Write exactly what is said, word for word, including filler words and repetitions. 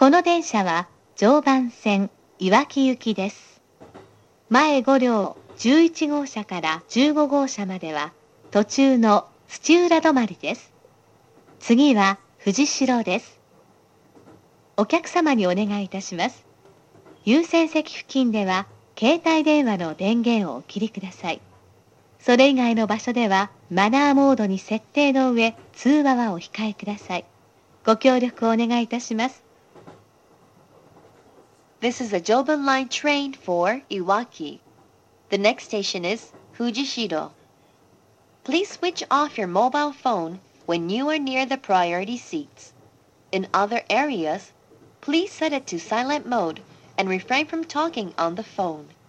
この電車は常磐線いわき行きです。前ご両じゅういち号車からじゅうご号車までは途中の土浦止まりです。次は藤代です。お客様にお願いいたします。優先席付近では携帯電話の電源をお切りください。それ以外の場所ではマナーモードに設定の上、通話はお控えください。ご協力をお願いいたします。 This is a Joban Line train for Iwaki. The next station is Fujishiro. Please switch off your mobile phone when you are near the priority seats. In other areas, please set it to silent mode and refrain from talking on the phone.